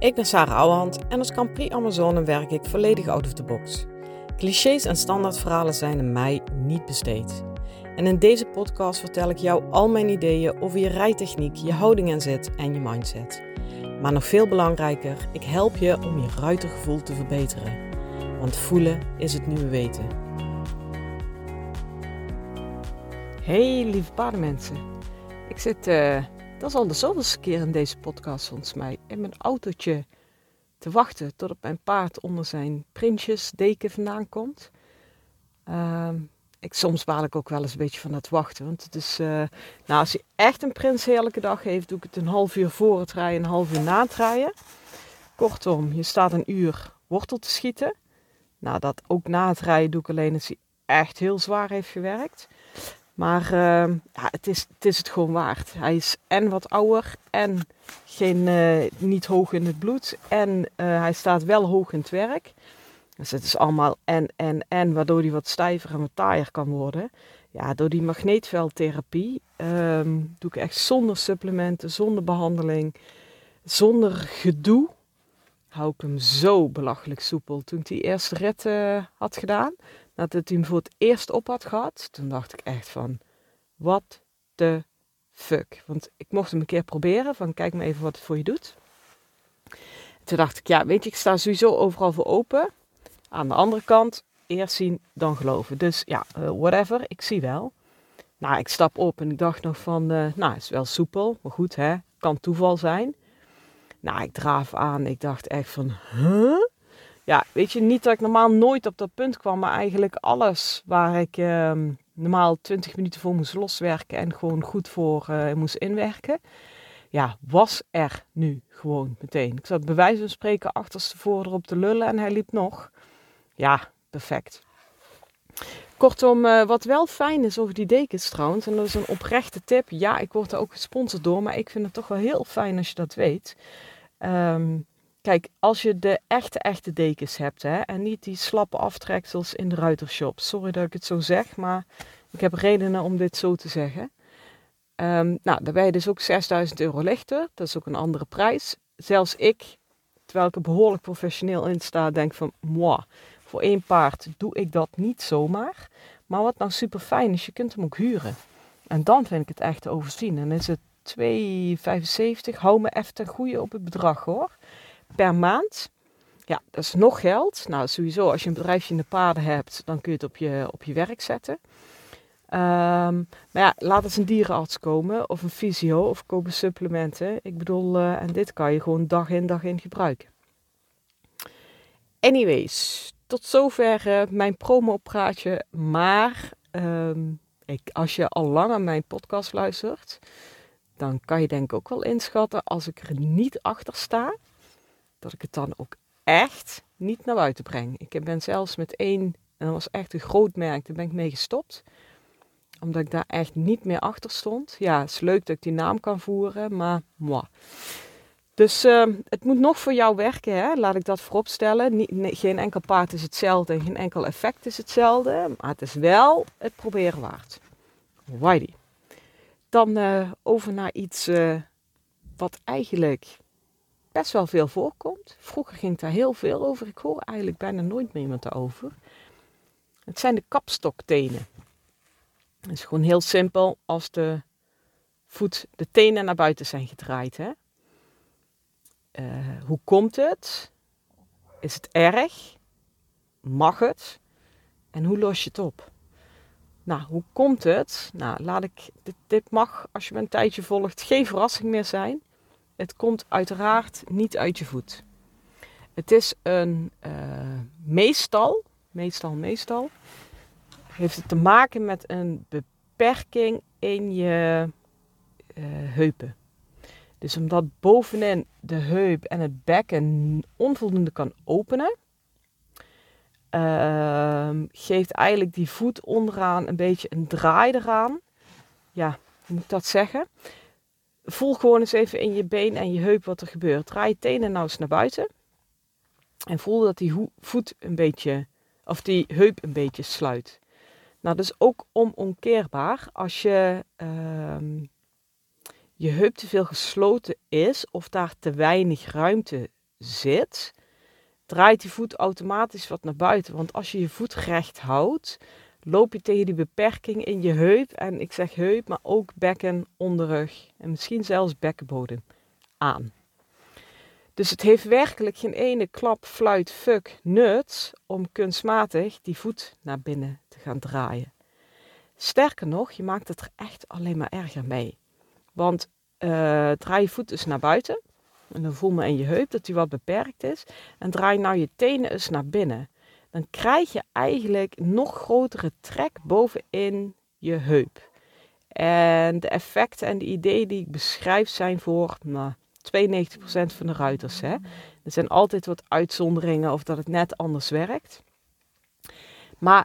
Ik ben Sarah Ouwehand en als Grand Prix Amazone werk ik volledig out of the box. Clichés en standaardverhalen zijn aan mij niet besteed. En in deze podcast vertel ik jou al mijn ideeën over je rijtechniek, je houding en zit en je mindset. Maar nog veel belangrijker, ik help je om je ruitergevoel te verbeteren. Want voelen is het nieuwe weten. Hey lieve paardenmensen. Ik zit, dat is al de zoveelste keer in deze podcast volgens mij, in mijn autootje te wachten tot mijn paard onder zijn prinsjesdeken vandaan komt. Soms baal ik ook wel eens een beetje van het wachten. Want het is, als hij echt een prinsheerlijke dag heeft, doe ik het een half uur voor het rijden, een half uur na het rijden. Kortom, je staat een uur wortel te schieten. Nou, dat ook na het rijden doe ik alleen als hij echt heel zwaar heeft gewerkt. Maar het is het gewoon waard. Hij is en wat ouder en niet hoog in het bloed. En hij staat wel hoog in het werk. Dus het is allemaal en, waardoor hij wat stijver en wat taaier kan worden. Ja, door die magneetveldtherapie doe ik echt zonder supplementen, zonder behandeling, zonder gedoe. Hou ik hem zo belachelijk soepel. Toen ik die eerste rit had gedaan, nadat hij hem voor het eerst op had gehad, toen dacht ik echt van, what the fuck. Want ik mocht hem een keer proberen, van kijk maar even wat het voor je doet. Toen dacht ik, ja weet je, ik sta sowieso overal voor open. Aan de andere kant, eerst zien, dan geloven. Dus ja, whatever, ik zie wel. Nou, ik stap op en ik dacht nog van, het is wel soepel, maar goed hè, kan toeval zijn. Nou, ik draaf aan, ik dacht echt van, huh? Ja, weet je, niet dat ik normaal nooit op dat punt kwam, maar eigenlijk alles waar ik normaal 20 minuten voor moest loswerken en gewoon goed voor moest inwerken, ja, was er nu gewoon meteen. Ik zat bij wijze van spreken achterstevoren erop te lullen en hij liep nog. Ja, perfect. Kortom, wat wel fijn is over die dekens trouwens, en dat is een oprechte tip. Ja, ik word er ook gesponsord door, maar ik vind het toch wel heel fijn als je dat weet. Kijk, als je de echte dekens hebt, hè, en niet die slappe aftreksels in de ruitershop. Sorry dat ik het zo zeg, maar ik heb redenen om dit zo te zeggen. Dan ben je dus ook €6.000 lichter. Dat is ook een andere prijs. Zelfs ik, terwijl ik er behoorlijk professioneel in sta, denk van, moi, voor één paard doe ik dat niet zomaar. Maar wat nou super fijn is, je kunt hem ook huren. En dan vind ik het echt te overzien. En dan is het €2,75. Hou me even ten goede op het bedrag hoor. Per maand. Ja, dat is nog geld. Nou, sowieso als je een bedrijfje in de paarden hebt, dan kun je het op je werk zetten. Maar ja, laat eens een dierenarts komen of een fysio of kopen supplementen. Ik bedoel, en dit kan je gewoon dag in gebruiken. Anyways, tot zover mijn promo-praatje. Maar als je al lang aan mijn podcast luistert, dan kan je denk ik ook wel inschatten als ik er niet achter sta, dat ik het dan ook echt niet naar buiten breng. Ik ben zelfs met één, en dat was echt een groot merk, daar ben ik mee gestopt. Omdat ik daar echt niet meer achter stond. Ja, het is leuk dat ik die naam kan voeren, maar moi. Dus het moet nog voor jou werken, hè? Laat ik dat vooropstellen. Geen enkel paard is hetzelfde en geen enkel effect is hetzelfde. Maar het is wel het proberen waard. Whitey. Dan over naar iets wat eigenlijk best wel veel voorkomt. Vroeger ging het daar heel veel over. Ik hoor eigenlijk bijna nooit meer iemand daarover. Het zijn de kapstoktenen. Het is gewoon heel simpel als de tenen naar buiten zijn gedraaid. Hè? Hoe komt het? Is het erg? Mag het? En hoe los je het op? Nou, hoe komt het? Nou, dit mag, als je me een tijdje volgt, geen verrassing meer zijn. Het komt uiteraard niet uit je voet. Het is een meestal, heeft het te maken met een beperking in je heupen. Dus omdat bovenin de heup en het bekken onvoldoende kan openen, geeft eigenlijk die voet onderaan een beetje een draai eraan. Ja, hoe moet ik dat zeggen? Voel gewoon eens even in je been en je heup wat er gebeurt. Draai je tenen nou eens naar buiten. En voel dat die voet een beetje, of die heup een beetje sluit. Nou, dat is ook onomkeerbaar als je heup te veel gesloten is of daar te weinig ruimte zit, draait die voet automatisch wat naar buiten. Want als je je voet recht houdt, loop je tegen die beperking in je heup. En ik zeg heup, maar ook bekken, onderrug en misschien zelfs bekkenbodem aan. Dus het heeft werkelijk geen ene klap, fluit, fuck, nut om kunstmatig die voet naar binnen te gaan draaien. Sterker nog, je maakt het er echt alleen maar erger mee. Want draai je voet eens naar buiten. En dan voel me in je heup dat die wat beperkt is. En draai nou je tenen eens naar binnen. Dan krijg je eigenlijk nog grotere trek bovenin je heup. En de effecten en de ideeën die ik beschrijf zijn voor 92% van de ruiters. Hè. Er zijn altijd wat uitzonderingen of dat het net anders werkt. Maar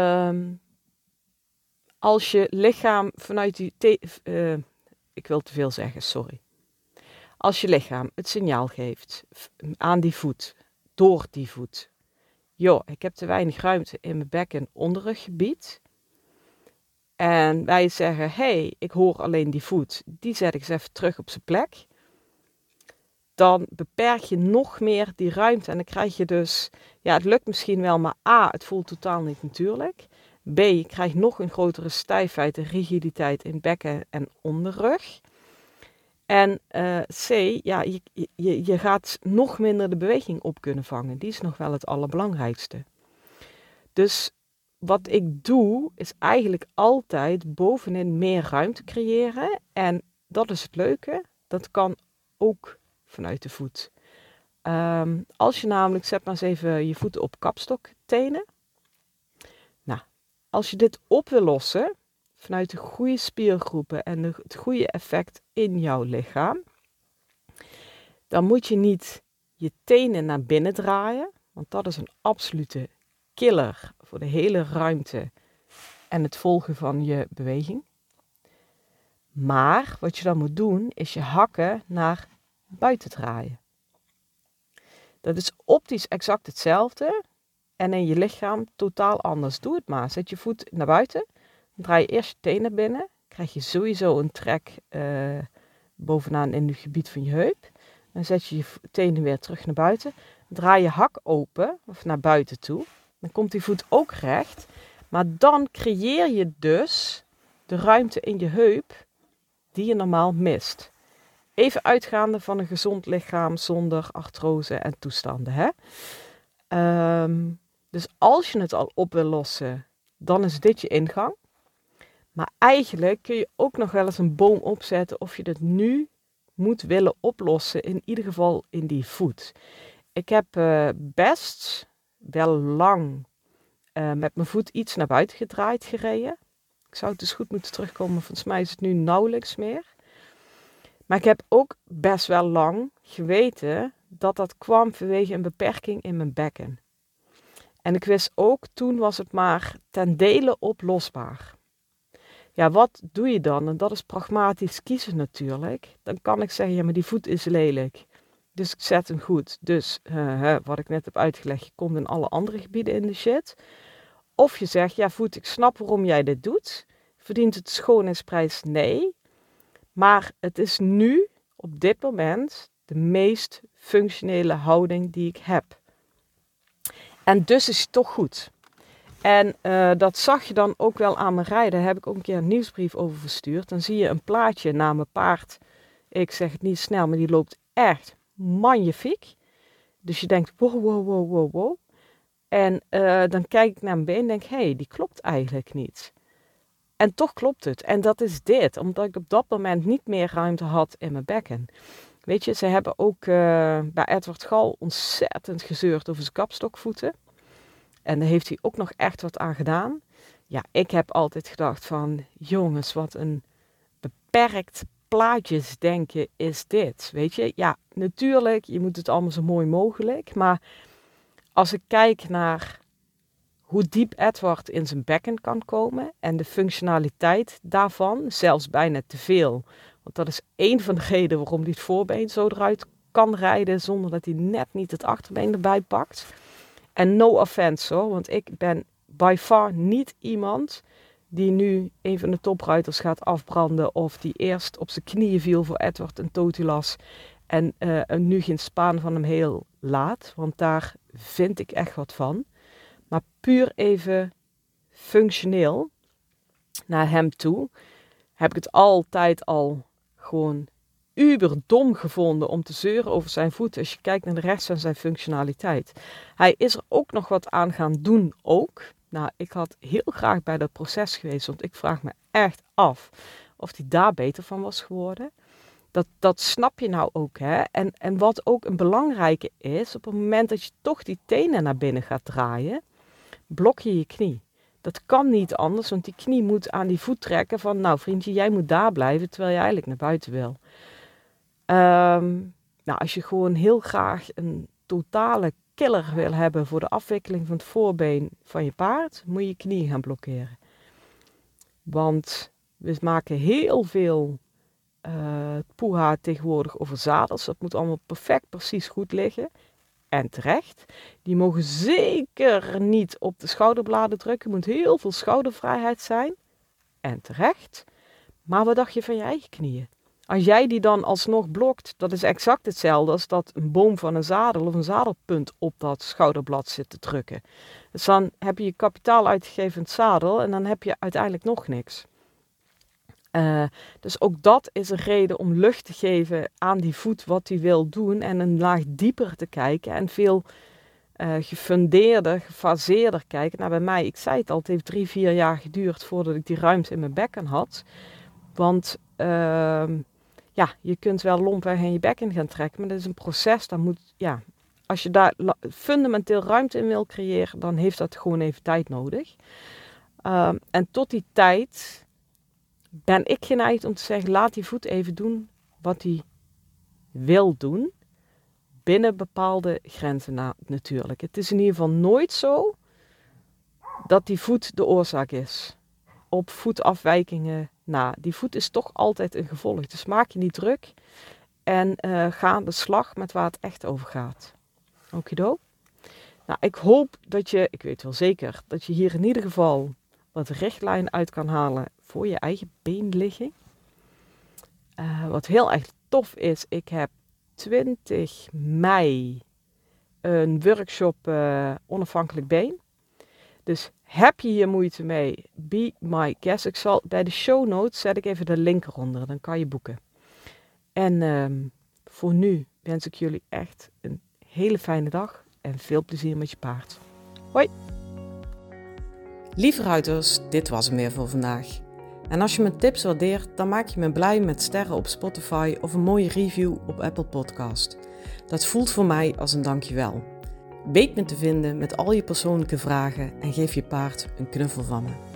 als je lichaam vanuit die... ik wil te veel zeggen, sorry. Als je lichaam het signaal geeft aan die voet, door die voet. Joh, ik heb te weinig ruimte in mijn bek- en onderruggebied. En wij zeggen, hey, ik hoor alleen die voet. Die zet ik eens even terug op zijn plek. Dan beperk je nog meer die ruimte. En dan krijg je dus, ja, het lukt misschien wel, maar A, het voelt totaal niet natuurlijk. B, je krijgt nog een grotere stijfheid en rigiditeit in bekken en onderrug. En C, ja, je gaat nog minder de beweging op kunnen vangen. Die is nog wel het allerbelangrijkste. Dus wat ik doe, is eigenlijk altijd bovenin meer ruimte creëren. En dat is het leuke. Dat kan ook vanuit de voet. Als je namelijk, zet maar eens even je voeten op kapstoktenen. Nou, als je dit op wil lossen, vanuit de goede spiergroepen en het goede effect in jouw lichaam, dan moet je niet je tenen naar binnen draaien, want dat is een absolute killer voor de hele ruimte en het volgen van je beweging. Maar wat je dan moet doen, is je hakken naar buiten draaien. Dat is optisch exact hetzelfde en in je lichaam totaal anders. Doe het maar. Zet je voet naar buiten. Dan draai je eerst je tenen naar binnen. Krijg je sowieso een trek bovenaan in het gebied van je heup. Dan zet je je tenen weer terug naar buiten. Draai je hak open of naar buiten toe. Dan komt die voet ook recht. Maar dan creëer je dus de ruimte in je heup die je normaal mist. Even uitgaande van een gezond lichaam zonder artrose en toestanden. Hè? Dus als je het al op wil lossen, dan is dit je ingang. Maar eigenlijk kun je ook nog wel eens een boom opzetten of je dit nu moet willen oplossen. In ieder geval in die voet. Ik heb best wel lang met mijn voet iets naar buiten gedraaid gereden. Ik zou het dus goed moeten terugkomen. Volgens mij is het nu nauwelijks meer. Maar ik heb ook best wel lang geweten dat dat kwam vanwege een beperking in mijn bekken. En ik wist ook, toen was het maar ten dele oplosbaar. Ja, wat doe je dan? En dat is pragmatisch kiezen natuurlijk. Dan kan ik zeggen, ja, maar die voet is lelijk. Dus ik zet hem goed. Dus, wat ik net heb uitgelegd, je komt in alle andere gebieden in de shit. Of je zegt, ja voet, ik snap waarom jij dit doet. Verdient het schoonheidsprijs? Nee. Maar het is nu, op dit moment, de meest functionele houding die ik heb. En dus is het toch goed. En dat zag je dan ook wel aan mijn rijden. Daar heb ik ook een keer een nieuwsbrief over verstuurd. Dan zie je een plaatje naar mijn paard. Ik zeg het niet snel, maar die loopt echt magnifiek. Dus je denkt, wow. En dan kijk ik naar mijn been en denk, hé, die klopt eigenlijk niet. En toch klopt het. En dat is dit. Omdat ik op dat moment niet meer ruimte had in mijn bekken. Weet je, ze hebben ook bij Edward Gal ontzettend gezeurd over zijn kapstokvoeten. En daar heeft hij ook nog echt wat aan gedaan. Ja, ik heb altijd gedacht van, jongens, wat een beperkt plaatjesdenken is dit. Weet je, ja, natuurlijk, je moet het allemaal zo mooi mogelijk. Maar als ik kijk naar hoe diep Edward in zijn bekken kan komen en de functionaliteit daarvan, zelfs bijna te veel. Want dat is één van de redenen waarom hij het voorbeen zo eruit kan rijden zonder dat hij net niet het achterbeen erbij pakt. En no offense hoor, want ik ben by far niet iemand die nu een van de topruiters gaat afbranden of die eerst op zijn knieën viel voor Edward en Totilas En nu geen spaan van hem heel laat, want daar vind ik echt wat van. Maar puur even functioneel naar hem toe heb ik het altijd al gewoon uberdom gevonden om te zeuren over zijn voet. Als je kijkt naar de rest van zijn functionaliteit. Hij is er ook nog wat aan gaan doen ook. Nou, ik had heel graag bij dat proces geweest, want ik vraag me echt af of hij daar beter van was geworden. Dat snap je nou ook, hè. En wat ook een belangrijke is, op het moment dat je toch die tenen naar binnen gaat draaien, blok je je knie. Dat kan niet anders, want die knie moet aan die voet trekken van, nou vriendje, jij moet daar blijven, terwijl je eigenlijk naar buiten wil. Nou, als je gewoon heel graag een totale killer wil hebben voor de afwikkeling van het voorbeen van je paard, moet je je knie gaan blokkeren. Want we maken heel veel poeha tegenwoordig over zadels. Dat moet allemaal perfect precies goed liggen. En terecht. Die mogen zeker niet op de schouderbladen drukken. Er moet heel veel schoudervrijheid zijn. En terecht. Maar wat dacht je van je eigen knieën? Als jij die dan alsnog blokt, dat is exact hetzelfde als dat een boom van een zadel of een zadelpunt op dat schouderblad zit te drukken. Dus dan heb je je kapitaal uitgegeven in het zadel en dan heb je uiteindelijk nog niks. Dus ook dat is een reden om lucht te geven aan die voet wat hij wil doen en een laag dieper te kijken en veel gefundeerder, gefaseerder kijken. Nou, bij mij, ik zei het al, het heeft 3-4 jaar geduurd voordat ik die ruimte in mijn bekken had. Want ja, je kunt wel lompweg in je bekken gaan trekken, maar dat is een proces. Dan moet, ja, als je daar fundamenteel ruimte in wil creëren, dan heeft dat gewoon even tijd nodig. En tot die tijd ben ik geneigd om te zeggen, laat die voet even doen wat hij wil doen. Binnen bepaalde grenzen natuurlijk. Het is in ieder geval nooit zo dat die voet de oorzaak is. Op voetafwijkingen na. Die voet is toch altijd een gevolg. Dus maak je niet druk. En ga aan de slag met waar het echt over gaat. Okido. Nou, ik hoop dat je, ik weet wel zeker, dat je hier in ieder geval wat richtlijnen uit kan halen voor je eigen beenligging. Wat heel erg tof is, ik heb 20 mei een workshop onafhankelijk been. Dus heb je hier moeite mee, be my guest. Ik zal bij de show notes zet ik even de link eronder, dan kan je boeken. En voor nu wens ik jullie echt een hele fijne dag en veel plezier met je paard. Hoi! Lieve ruiters, dit was hem weer voor vandaag. En als je mijn tips waardeert, dan maak je me blij met sterren op Spotify of een mooie review op Apple Podcast. Dat voelt voor mij als een dankjewel. Weet me te vinden met al je persoonlijke vragen en geef je paard een knuffel van me.